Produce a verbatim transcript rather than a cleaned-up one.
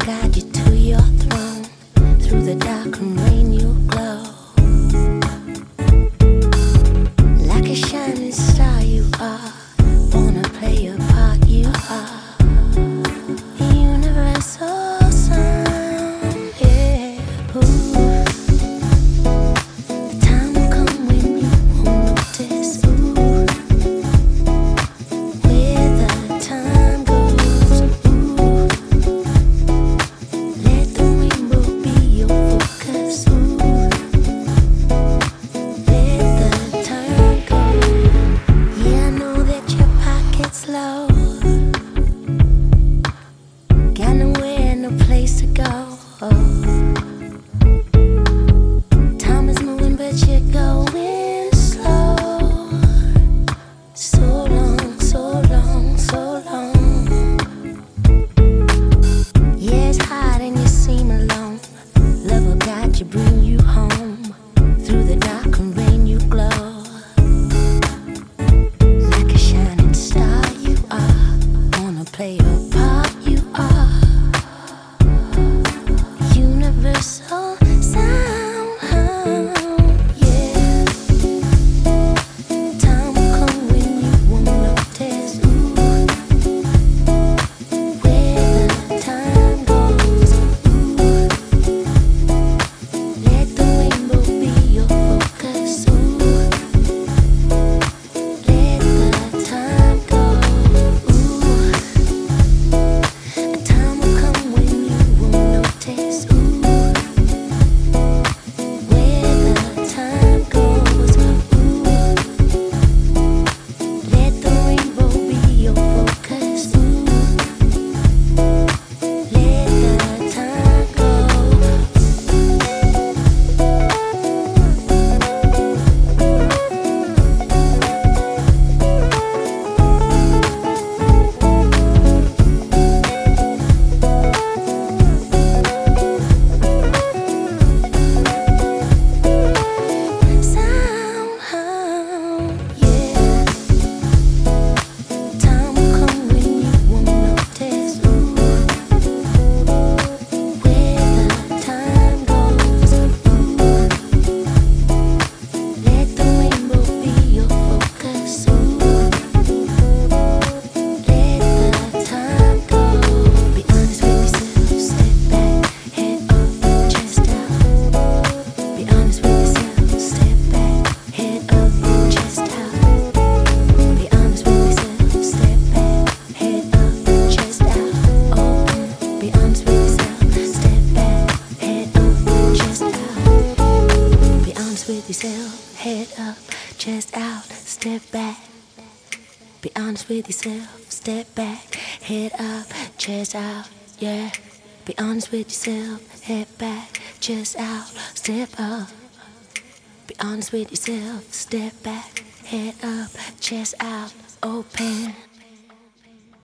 guide you to your throne. Through the dark and rain you glow. Like a shining star you are. Wanna play a part you are. Universal sound, yeah. Ooh. The time will come when you won't notice. Ooh. Where the time goes. Ooh. Let the rainbow be your focus. Ooh. Let the time go. Yeah, I know that your pocket's low. Got nowhere, no place to go. Time is moving, but you're going slow. So long, so long, so long. Yeah, it's hard and you seem alone. Love will guide you, bring you home. Through the dark and rain you glow. Like a shining star you are. Wanna play a part you are. Universal sound, yeah. Time will come when you won't notice. Ooh. Where the time goes. Ooh. Let the rainbow be your focus. Ooh. Let the time go. Ooh. A time will come when you won't notice. Ooh. Where the time goes. Ooh. Let the rainbow be your focus. Ooh. Let the time go. Sound, yeah. Time will come when you won't notice. Ooh. Where the time goes. Ooh. Let the rainbow be your focus. Ooh. Let the time go. Be honest with yourself. Step back, head up, chest out. Be honest with yourself. Step back, head up, chest out. Be honest with yourself. Step back, head up, chest out. Open. Be honest with yourself. Step back, head up, chest out. Be honest with yourself. Head up, chest out. Step back. Be honest with yourself. Step back, head up, chest out. Yeah. Be honest with yourself. Head back, chest out. Step up. Be honest with yourself. Step back, head up, chest out. Open.